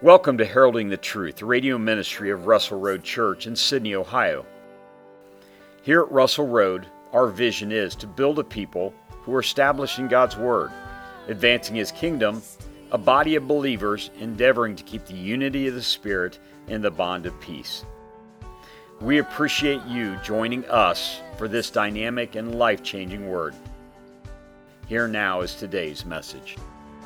Welcome to Heralding the Truth, the radio ministry of Russell Road Church in Sydney, Ohio. Here at Russell Road, our vision is to build a people who are establishing God's Word, advancing His kingdom, a body of believers endeavoring to keep the unity of the Spirit and the bond of peace. We appreciate you joining us for this dynamic and life-changing Word. Here now is today's message.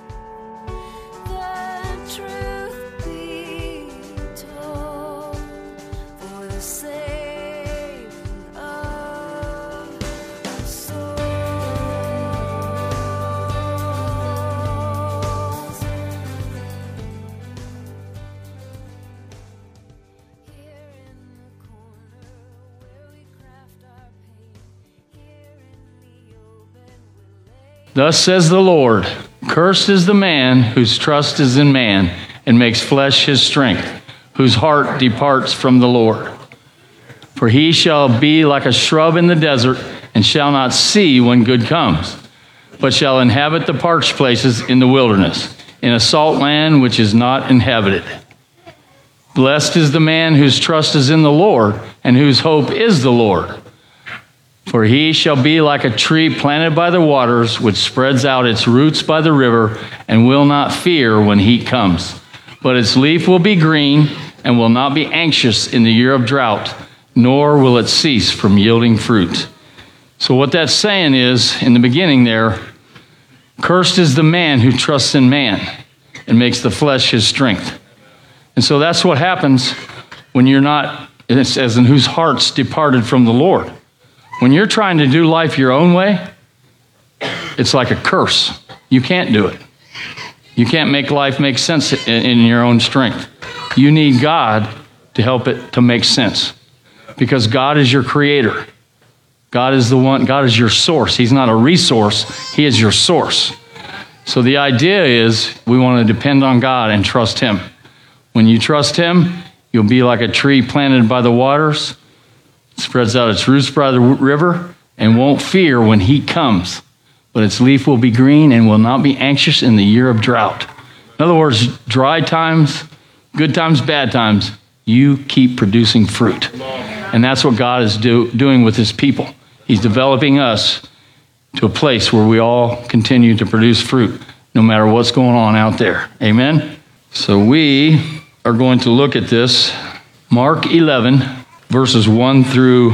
Thus says the Lord, cursed is the man whose trust is in man and makes flesh his strength, whose heart departs from the Lord. For he shall be like a shrub in the desert and shall not see when good comes, but shall inhabit the parched places in the wilderness, in a salt land which is not inhabited. Blessed is the man whose trust is in the Lord and whose hope is the Lord. For he shall be like a tree planted by the waters, which spreads out its roots by the river, and will not fear when heat comes. But its leaf will be green, and will not be anxious in the year of drought, nor will it cease from yielding fruit. So what that's saying is, in the beginning there, cursed is the man who trusts in man, and makes the flesh his strength. And so that's what happens when you're not, it says, in whose hearts departed from the Lord. When you're trying to do life your own way, it's like a curse. You can't do it. You can't make life make sense in your own strength. You need God to help it to make sense. Because God is your creator. God is the one, God is your source. He's not a resource, He is your source. So the idea is we want to depend on God and trust Him. When you trust Him, you'll be like a tree planted by the waters, spreads out its roots by the river, and won't fear when heat comes. But its leaf will be green and will not be anxious in the year of drought. In other words, dry times, good times, bad times, you keep producing fruit. And that's what God is doing with His people. He's developing us to a place where we all continue to produce fruit, no matter what's going on out there. Amen? So we are going to look at this, Mark 11, verses 1 through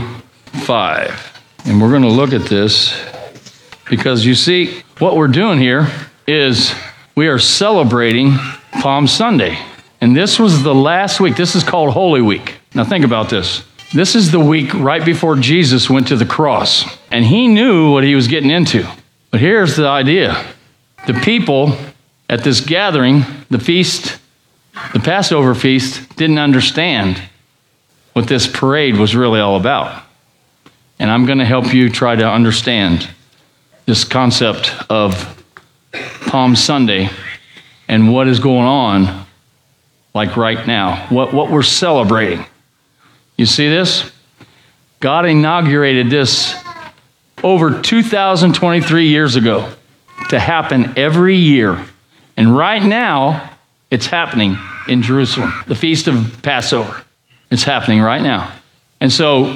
5. And we're going to look at this because you see, what we're doing here is we are celebrating Palm Sunday. And this was the last week. This is called Holy Week. Now think about this. This is the week right before Jesus went to the cross. And He knew what He was getting into. But here's the idea. The people at this gathering, the feast, the Passover feast, didn't understand what this parade was really all about. And I'm going to help you try to understand this concept of Palm Sunday and what is going on like right now, what we're celebrating. You see this? God inaugurated this over 2023 years ago to happen every year. And right now, it's happening in Jerusalem, the Feast of Passover. It's happening right now. And so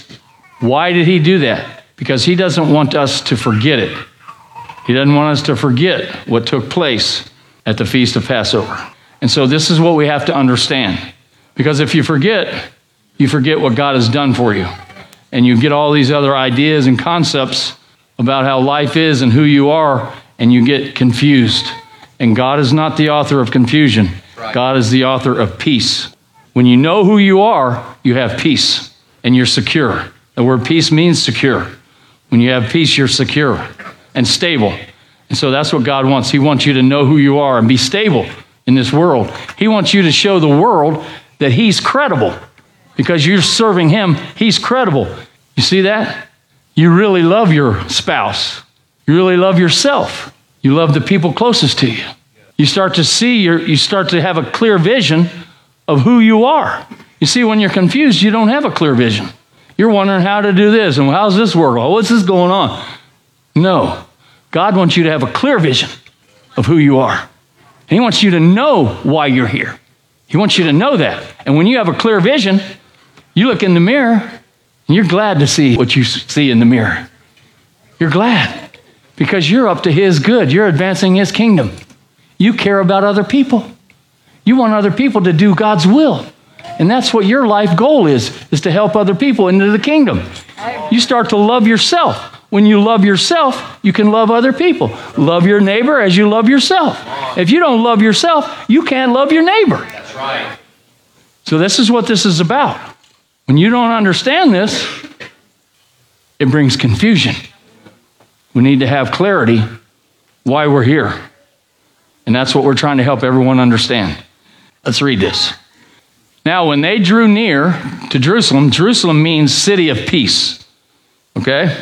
why did He do that? Because He doesn't want us to forget it. He doesn't want us to forget what took place at the Feast of Passover. And so this is what we have to understand. Because if you forget what God has done for you. And you get all these other ideas and concepts about how life is and who you are, and you get confused. And God is not the author of confusion. God is the author of peace. When you know who you are, you have peace and you're secure. The word peace means secure. When you have peace, you're secure and stable. And so that's what God wants. He wants you to know who you are and be stable in this world. He wants you to show the world that He's credible because you're serving Him. He's credible. You see that? You really love your spouse. You really love yourself. You love the people closest to you. You start to have a clear vision of who you are. You see, when you're confused, you don't have a clear vision. You're wondering how to do this and how's this work? Oh, what's this going on? No. God wants you to have a clear vision of who you are. And He wants you to know why you're here. He wants you to know that. And when you have a clear vision, you look in the mirror and you're glad to see what you see in the mirror. You're glad because you're up to his good. You're advancing his kingdom. You care about other people. You want other people to do God's will. And that's what your life goal is to help other people into the kingdom. You start to love yourself. When you love yourself, you can love other people. Love your neighbor as you love yourself. If you don't love yourself, you can't love your neighbor. That's right. So this is what this is about. When you don't understand this, it brings confusion. We need to have clarity why we're here. And that's what we're trying to help everyone understand. Let's read this. Now, when they drew near to Jerusalem, Jerusalem means city of peace. Okay?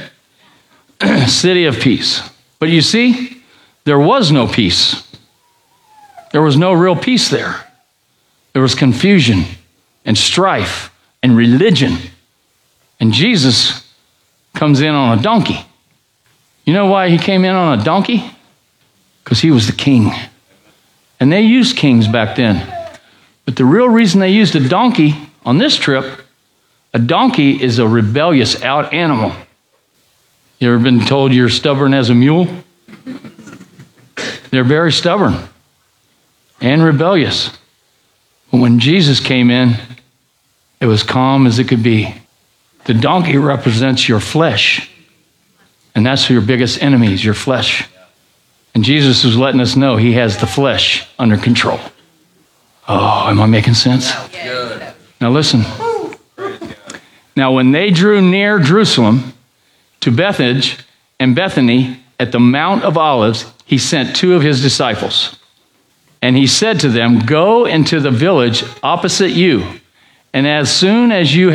City of peace. But you see, there was no peace. There was no real peace there. There was confusion and strife and religion. And Jesus comes in on a donkey. You know why he came in on a donkey? Because he was the king. And they used kings back then. But the real reason they used a donkey on this trip, a donkey is a rebellious out animal. You ever been told you're stubborn as a mule? They're very stubborn and rebellious. But when Jesus came in, it was calm as it could be. The donkey represents your flesh. And that's your biggest enemy, is your flesh. And Jesus was letting us know he has the flesh under control. Oh, am I making sense? Good. Now listen. Now when they drew near Jerusalem to Bethphage and Bethany at the Mount of Olives, he sent two of his disciples. And he said to them, go into the village opposite you. And as soon as you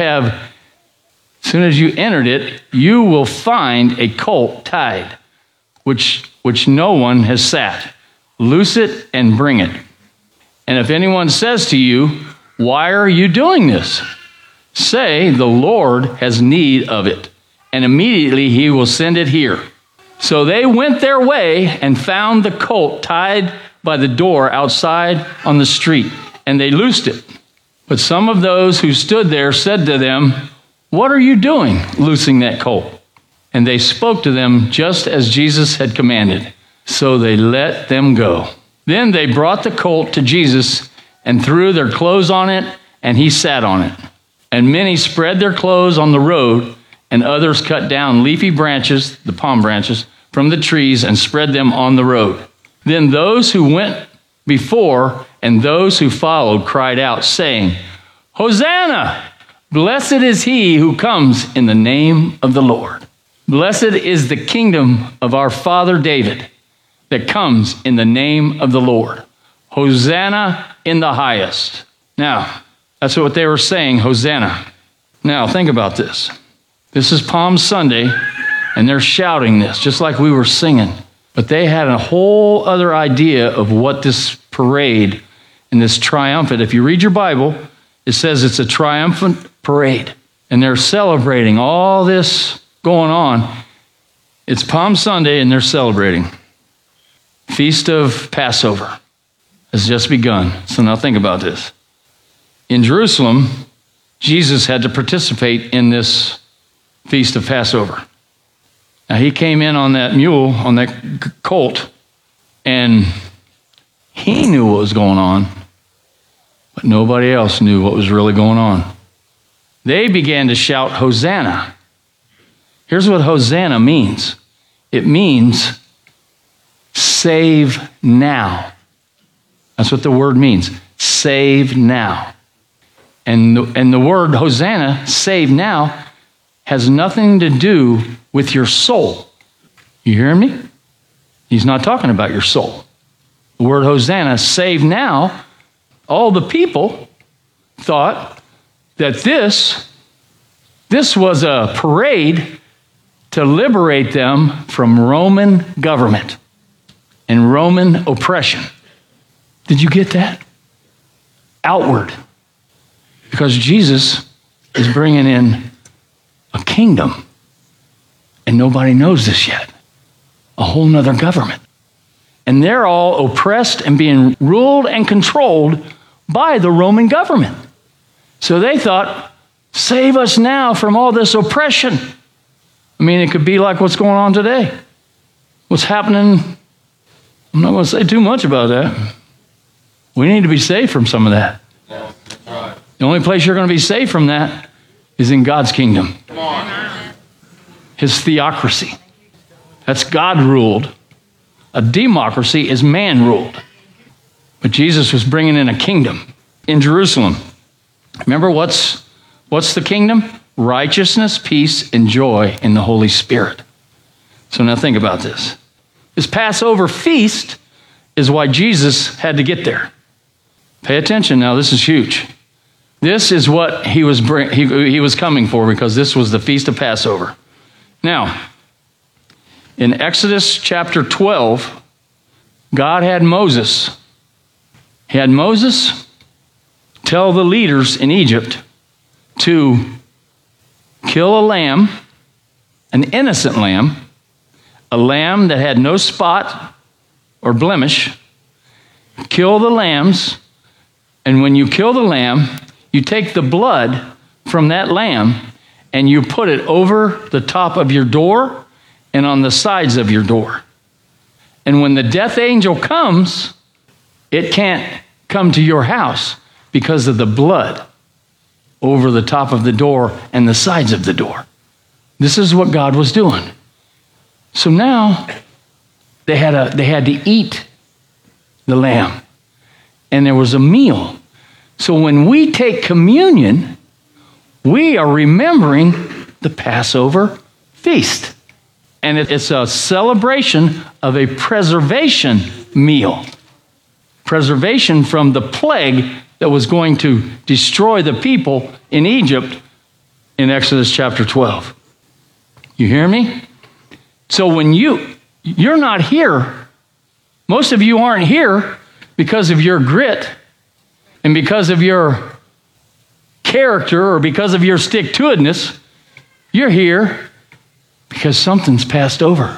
entered it, you will find a colt tied, which no one has sat. Loose it and bring it. And if anyone says to you, why are you doing this? Say, the Lord has need of it, and immediately he will send it here. So they went their way and found the colt tied by the door outside on the street, and they loosed it. But some of those who stood there said to them, what are you doing, loosing that colt? And they spoke to them just as Jesus had commanded. So they let them go. Then they brought the colt to Jesus and threw their clothes on it, and he sat on it. And many spread their clothes on the road, and others cut down leafy branches, the palm branches, from the trees and spread them on the road. Then those who went before and those who followed cried out, saying, Hosanna! Blessed is he who comes in the name of the Lord. Blessed is the kingdom of our father David that comes in the name of the Lord. Hosanna in the highest. Now, that's what they were saying, Hosanna. Now, think about this. This is Palm Sunday, and they're shouting this, just like we were singing. But they had a whole other idea of what this parade and this triumphant, if you read your Bible, it says it's a triumphant parade. And they're celebrating all this going on. It's Palm Sunday, and they're celebrating. Feast of Passover has just begun. So now think about this. In Jerusalem, Jesus had to participate in this Feast of Passover. Now, he came in on that mule, on that colt, and he knew what was going on, but nobody else knew what was really going on. They began to shout, Hosanna. Here's what Hosanna means. It means save now. That's what the word means. Save now. And the word Hosanna, save now, has nothing to do with your soul. You hearing me? He's not talking about your soul. The word Hosanna, save now, all the people thought that this was a parade to liberate them from Roman government and Roman oppression. Did you get that? Outward. Because Jesus is bringing in a kingdom, and nobody knows this yet. A whole nother government. And they're all oppressed and being ruled and controlled by the Roman government. So they thought, save us now from all this oppression. I mean, it could be like what's going on today. What's happening, I'm not going to say too much about that. We need to be saved from some of that. Yeah, that's right. The only place you're going to be saved from that is in God's kingdom. Come on. His theocracy. That's God ruled. A democracy is man ruled. But Jesus was bringing in a kingdom in Jerusalem. Remember what's the kingdom? Righteousness, peace, and joy in the Holy Spirit. So now think about this. This Passover feast is why Jesus had to get there. Pay attention now, this is huge. This is what he was coming for, because this was the Feast of Passover. Now, in Exodus chapter 12, God had Moses. He had Moses tell the leaders in Egypt to kill a lamb, an innocent lamb, a lamb that had no spot or blemish. Kill the lambs, and when you kill the lamb, you take the blood from that lamb and you put it over the top of your door and on the sides of your door. And when the death angel comes, it can't come to your house because of the blood over the top of the door and the sides of the door. This is what God was doing. So now they had to eat the lamb, and there was a meal. So when we take communion, we are remembering the Passover feast. And it's a celebration of a preservation meal. Preservation from the plague that was going to destroy the people in Egypt in Exodus chapter 12. You hear me? So when you're not here, most of you aren't here because of your grit and because of your character or because of your stick-to-itiveness. You're here because something's passed over.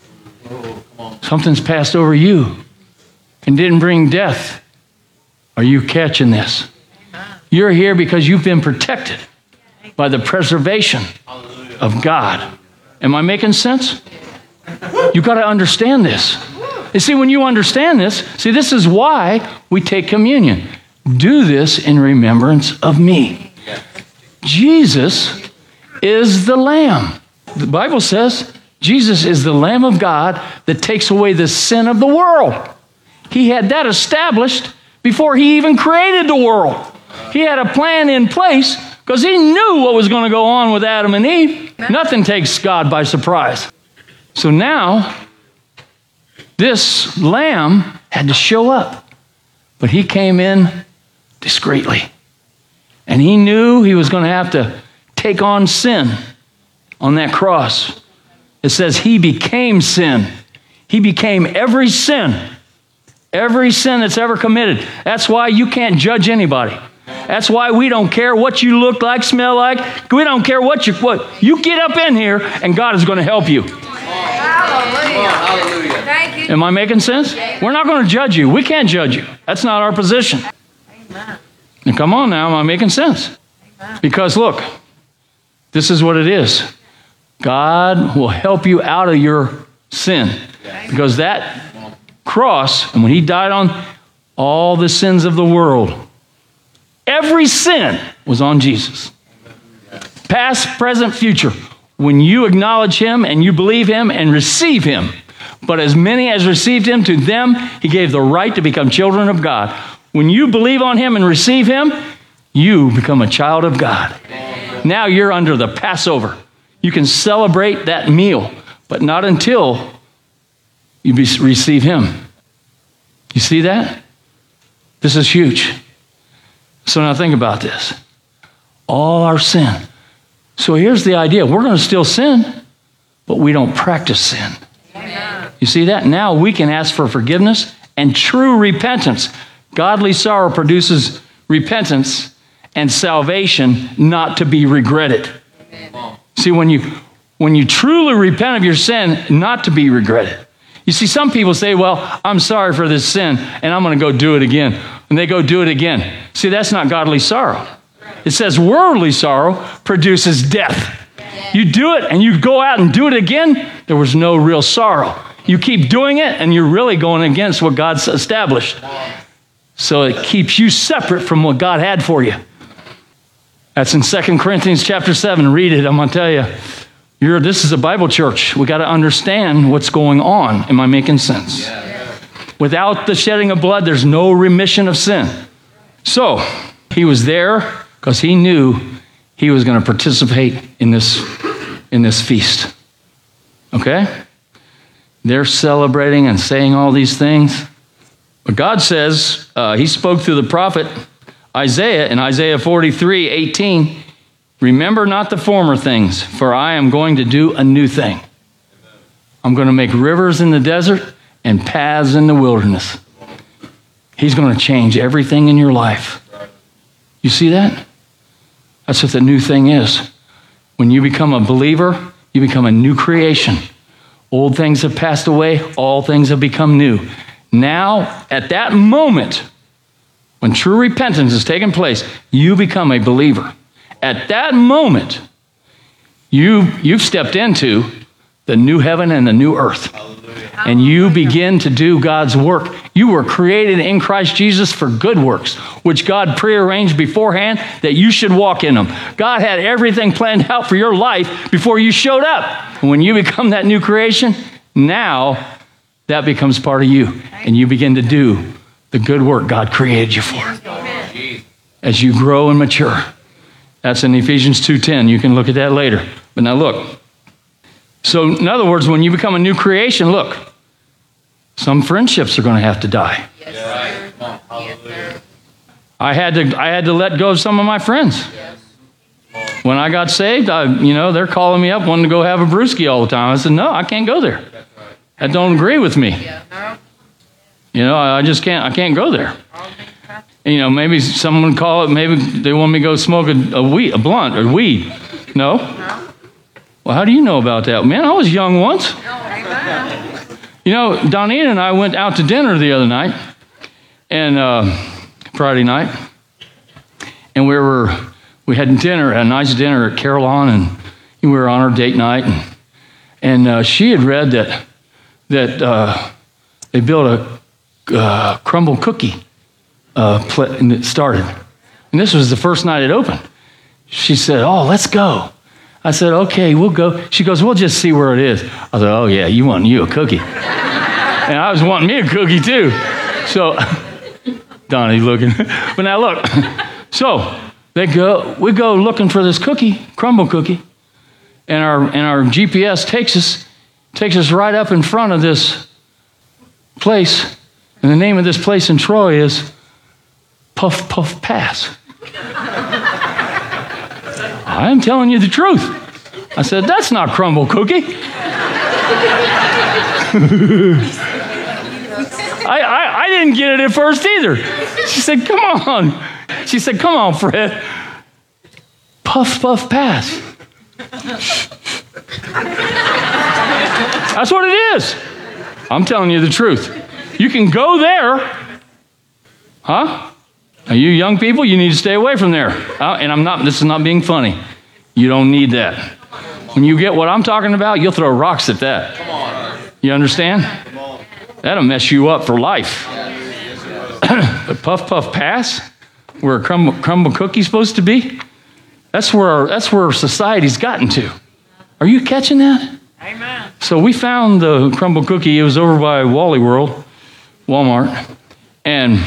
Something's passed over you and didn't bring death. Are you catching this? You're here because you've been protected by the preservation of God. Am I making sense? You've got to understand this. You see, when you understand this, this is why we take communion. Do this in remembrance of me. Jesus is the Lamb. The Bible says Jesus is the Lamb of God that takes away the sin of the world. He had that established before he even created the world. He had a plan in place because he knew what was going to go on with Adam and Eve. Nothing takes God by surprise. So now, this lamb had to show up, but he came in discreetly. And he knew he was going to have to take on sin on that cross. It says he became sin. He became every sin that's ever committed. That's why you can't judge anybody. That's why we don't care what you look like, smell like. We don't care what you get up in here, and God is going to help you. Hallelujah. Thank you. Am I making sense? We're not going to judge you. We can't judge you. That's not our position. Amen. Now, come on now. Am I making sense? Because look, this is what it is. God will help you out of your sin. Because that cross, and when he died on all the sins of the world, every sin was on Jesus. Past, present, future. When you acknowledge him and you believe him and receive him, but as many as received him, to them he gave the right to become children of God. When you believe on him and receive him, you become a child of God. Now you're under the Passover. You can celebrate that meal, but not until you receive him. You see that? This is huge. So now think about this. All our sin. So here's the idea. We're going to still sin, but we don't practice sin. Amen. You see that? Now we can ask for forgiveness and true repentance. Godly sorrow produces repentance and salvation not to be regretted. Amen. See, when you truly repent of your sin, not to be regretted. You see, some people say, well, I'm sorry for this sin, and I'm going to go do it again. and they go do it again. See, that's not godly sorrow. It says worldly sorrow produces death. You do it and you go out and do it again, there was no real sorrow. You keep doing it and you're really going against what God's established. So it keeps you separate from what God had for you. That's in 2 Corinthians chapter 7. Read it. I'm going to tell you, this is a Bible church. We got to understand what's going on. Am I making sense? Without the shedding of blood, there's no remission of sin. So he was there because he knew he was going to participate in this feast. Okay? They're celebrating and saying all these things. But God says, he spoke through the prophet Isaiah in Isaiah 43:18, remember not the former things, for I am going to do a new thing. I'm going to make rivers in the desert and paths in the wilderness. He's going to change everything in your life. You see that? That's what the new thing is. When you become a believer, you become a new creation. Old things have passed away, all things have become new. Now, at that moment, when true repentance has taken place, you become a believer. At that moment, you've stepped into the new heaven and the new earth. And you begin to do God's work. You were created in Christ Jesus for good works, which God prearranged beforehand that you should walk in them. God had everything planned out for your life before you showed up. And when you become that new creation, now that becomes part of you. And you begin to do the good work God created you for. As you grow and mature. That's in Ephesians 2:10. You can look at that later. But now look. So in other words, when you become a new creation, look, some friendships are going to have to die. Yes, sir. Yes, sir. I had to let go of some of my friends. Yes. When I got saved, they're calling me up wanting to go have a brewski all the time. I said, no, I can't go there. That don't agree with me. Yeah. I just can't. I can't go there. And, maybe someone call it. Maybe they want me to go smoke a blunt or weed. No. Well, how do you know about that? Man, I was young once. Donita and I went out to dinner the other night, and Friday night, and we had a nice dinner at Carillon, and we were on our date night, and she had read that they built a crumble cookie and it started, and this was the first night it opened. She said, "Oh, let's go." I said, "Okay, we'll go." She goes, "We'll just see where it is." I said, "Oh yeah, you want you a cookie?" And I was wanting me a cookie too. So Donnie's looking. But now look. So we go looking for this crumble cookie, and our GPS takes us right up in front of this place. And the name of this place in Troy is Puff Puff Pass. I'm telling you the truth. I said, that's not crumble cookie. I didn't get it at first either. She said, come on. She said, come on, Fred. Puff Puff Pass. That's what it is. I'm telling you the truth. You can go there. Huh? Now, you young people, you need to stay away from there. And this is not being funny. You don't need that. When you get what I'm talking about, you'll throw rocks at that. Come on. You understand? That'll mess you up for life. But Puff Puff Pass, where a crumble cookie's supposed to be, that's where society's gotten to. Are you catching that? Amen. So we found the crumble cookie. It was over by Wally World, Walmart, and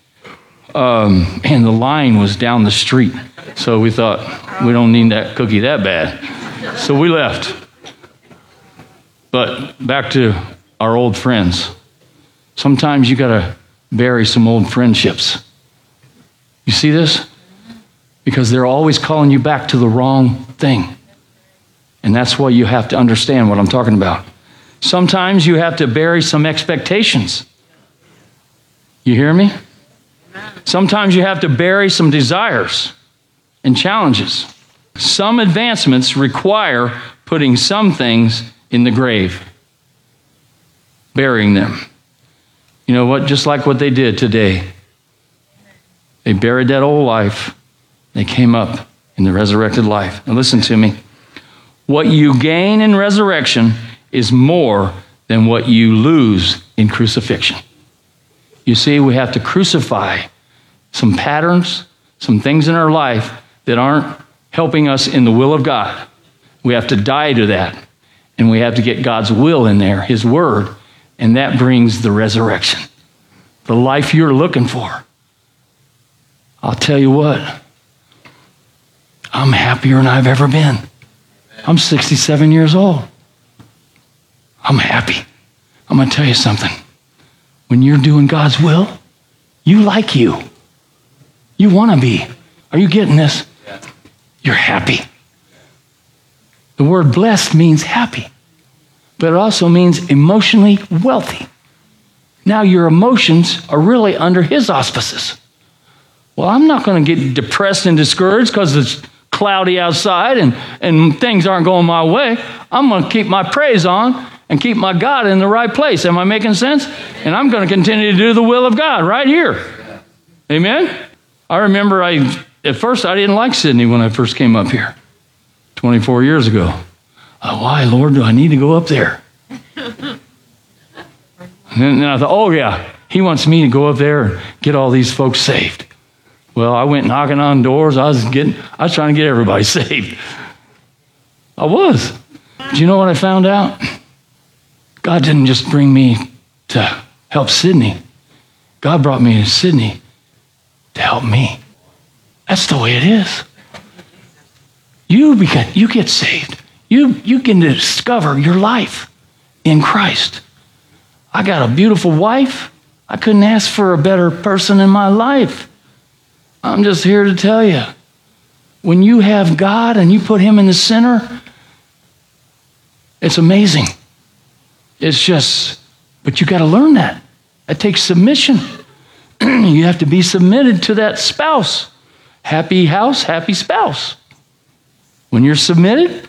the line was down the street. So we thought, we don't need that cookie that bad. So we left. But back to our old friends. Sometimes you got to bury some old friendships. You see this? Because they're always calling you back to the wrong thing. And that's why you have to understand what I'm talking about. Sometimes you have to bury some expectations. You hear me? Sometimes you have to bury some desires and challenges. Some advancements require putting some things in the grave, burying them. You know what? Just like what they did today They buried that old life. They came up in the resurrected life. Now listen to me. What you gain in resurrection is more than what you lose in crucifixion. You see, we have to crucify some patterns, some things in our life that aren't helping us in the will of God. We have to die to that. And we have to get God's will in there, His word. And that brings the resurrection. The life you're looking for. I'll tell you what. I'm happier than I've ever been. I'm 67 years old. I'm happy. I'm going to tell you something. When you're doing God's will, you like you. You want to be. Are you getting this? You're happy. The word blessed means happy, but it also means emotionally wealthy. Now your emotions are really under His auspices. Well, I'm not going to get depressed and discouraged because it's cloudy outside and things aren't going my way. I'm going to keep my praise on and keep my God in the right place. Am I making sense? And I'm going to continue to do the will of God right here. Amen? I remember at first I didn't like Sydney when I first came up here 24 years ago. Why, Lord, do I need to go up there? And then I thought, oh yeah, He wants me to go up there and get all these folks saved. Well, I went knocking on doors. I was trying to get everybody saved. I was. Do you know what I found out? God didn't just bring me to help Sydney. God brought me to Sydney to help me. That's the way it is. You get saved. You can discover your life in Christ. I got a beautiful wife. I couldn't ask for a better person in my life. I'm just here to tell you, when you have God and you put Him in the center, it's amazing. It's just, but you got to learn that. It takes submission. You have to be submitted to that spouse. Happy house, happy spouse. When you're submitted,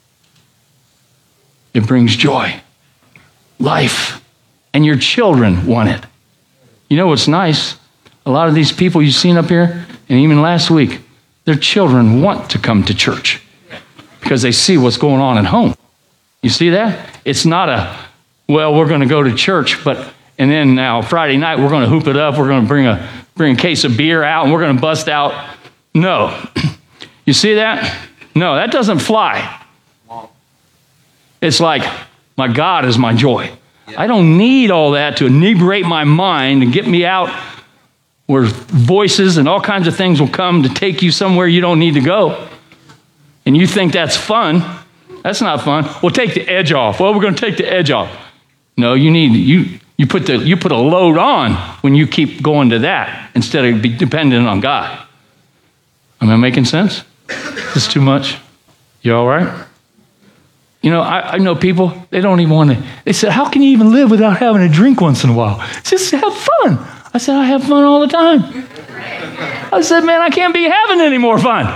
it brings joy, life, and your children want it. You know what's nice? A lot of these people you've seen up here, and even last week, their children want to come to church because they see what's going on at home. You see that? It's not well, we're going to go to church, and then now Friday night we're going to hoop it up. We're going to bring a case of beer out, and we're going to bust out. No. You see that? No, that doesn't fly. It's like, my God is my joy. I don't need all that to inebriate my mind and get me out where voices and all kinds of things will come to take you somewhere you don't need to go. And you think that's fun. That's not fun. Well, take the edge off. Well, we're going to take the edge off. No, you put a load on when you keep going to that instead of be dependent on God. Am I making sense? Is this too much? You all right? You know, I know people, they don't even want to. They said, how can you even live without having a drink once in a while? Just have fun. I said, I have fun all the time. I said, man, I can't be having any more fun.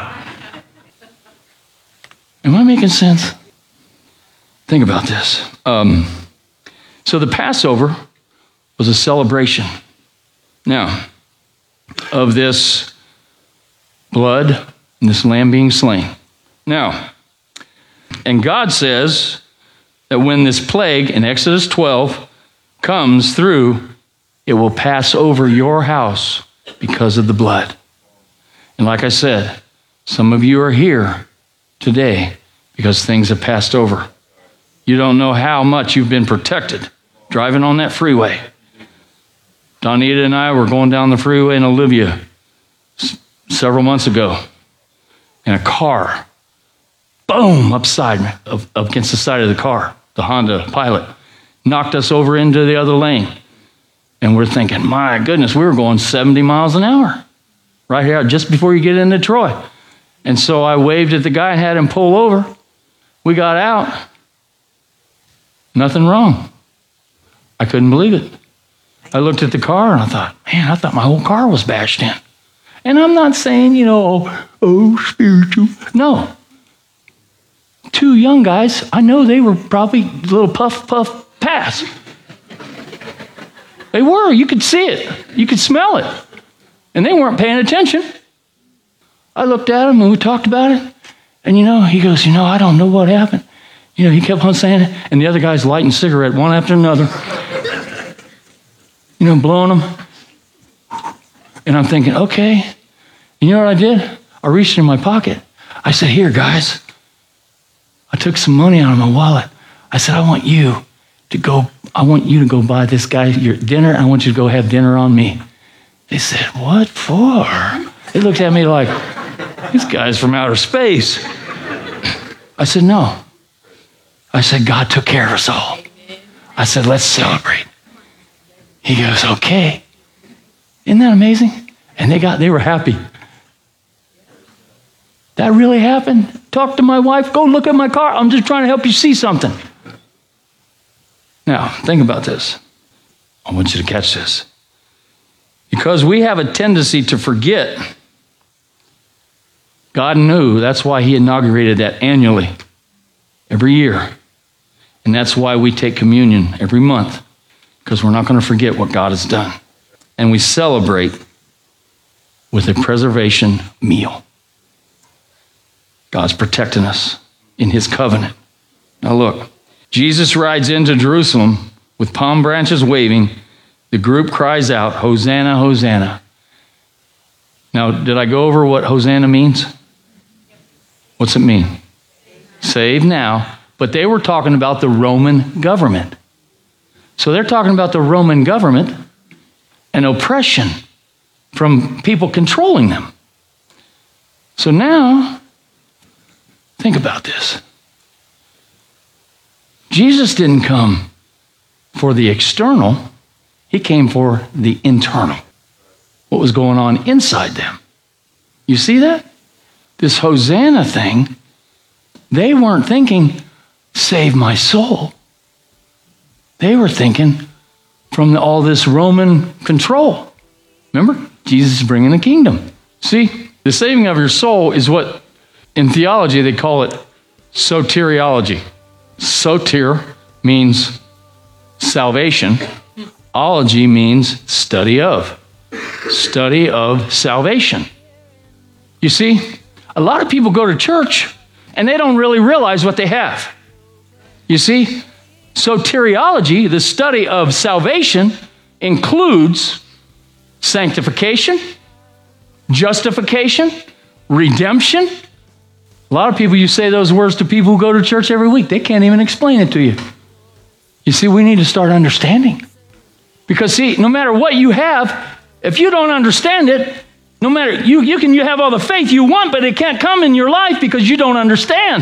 Am I making sense? Think about this. So the Passover was a celebration. Now, of this blood and this lamb being slain. Now, and God says that when this plague in Exodus 12 comes through, it will pass over your house because of the blood. And like I said, some of you are here today because things have passed over. You don't know how much you've been protected driving on that freeway. Donita and I were going down the freeway in Olivia several months ago, and a car, boom, against the side of the car, the Honda Pilot, knocked us over into the other lane. And we're thinking, my goodness, we were going 70 miles an hour right here just before you get into Troy. And so I waved at the guy and had him pull over. We got out. Nothing wrong. I couldn't believe it. I looked at the car and I thought, man, I thought my whole car was bashed in. And I'm not saying, spiritual. No. Two young guys, I know they were probably a little puff pass. They were. You could see it. You could smell it. And they weren't paying attention. I looked at him and we talked about it. And he goes, I don't know what happened. He kept on saying it. And the other guy's lighting cigarette one after another. Blowing them. And I'm thinking, okay. You know what I did? I reached in my pocket. I said, here, guys. I took some money out of my wallet. I said, I want you to go buy this guy your dinner. I want you to go have dinner on me. They said, what for? They looked at me like, this guy's from outer space. I said, no. I said, God took care of us all. I said, let's celebrate. He goes, okay. Isn't that amazing? And they were happy. That really happened. Talk to my wife. Go look at my car. I'm just trying to help you see something. Now, think about this. I want you to catch this. Because we have a tendency to forget. God knew. That's why he inaugurated that annually, every year. And that's why we take communion every month. Because we're not going to forget what God has done. And we celebrate with a preservation meal. God's protecting us in his covenant. Now look, Jesus rides into Jerusalem with palm branches waving. The group cries out, Hosanna, Hosanna. Now, did I go over what Hosanna means? What's it mean? Save now. But they were talking about the Roman government. So they're talking about the Roman government and oppression from people controlling them. So now, think about this. Jesus didn't come for the external. He came for the internal. What was going on inside them. You see that? This Hosanna thing, they weren't thinking, save my soul. They were thinking from all this Roman control. Remember? Jesus is bringing the kingdom. See, the saving of your soul is what, in theology, they call it soteriology. Soter means salvation. Ology means study of. Study of salvation. You see, a lot of people go to church and they don't really realize what they have. You see, soteriology, the study of salvation, includes sanctification, justification, redemption. A lot of people, you say those words to people who go to church every week. They can't even explain it to you. You see, we need to start understanding. Because see, no matter what you have, if you don't understand it, no matter, you have all the faith you want, but it can't come in your life because you don't understand.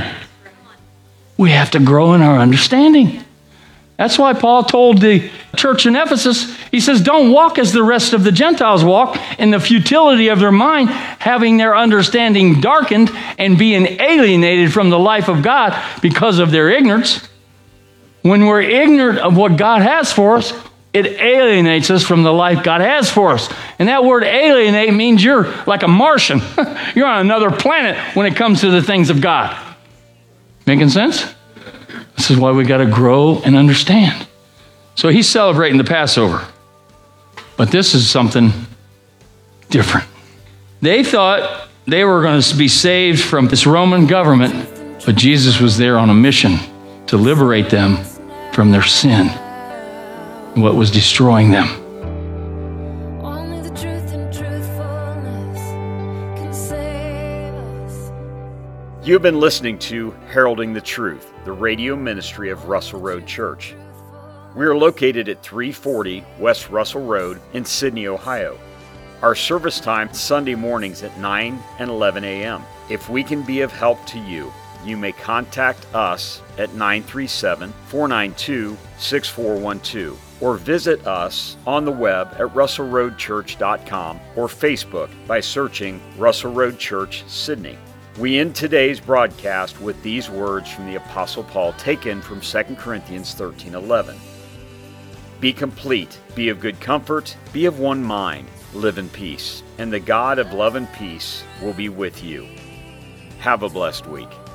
We have to grow in our understanding. That's why Paul told the church in Ephesus, he says, don't walk as the rest of the Gentiles walk in the futility of their mind, having their understanding darkened and being alienated from the life of God because of their ignorance. When we're ignorant of what God has for us, it alienates us from the life God has for us. And that word alienate means you're like a Martian. You're on another planet when it comes to the things of God. Making sense? This is why we got to grow and understand. So he's celebrating the Passover. But this is something different. They thought they were going to be saved from this Roman government, but Jesus was there on a mission to liberate them from their sin and what was destroying them. Only the truth and truthfulness can save us. You have been listening to Heralding the Truth, the radio ministry of Russell Road Church. We are located at 340 West Russell Road in Sydney, Ohio. Our service time Sunday mornings at 9 and 11 a.m. If we can be of help to you, you may contact us at 937-492-6412 or visit us on the web at russellroadchurch.com or Facebook by searching Russell Road Church, Sydney. We end today's broadcast with these words from the Apostle Paul taken from 2 Corinthians 13:11. Be complete, be of good comfort, be of one mind, live in peace, and the God of love and peace will be with you. Have a blessed week.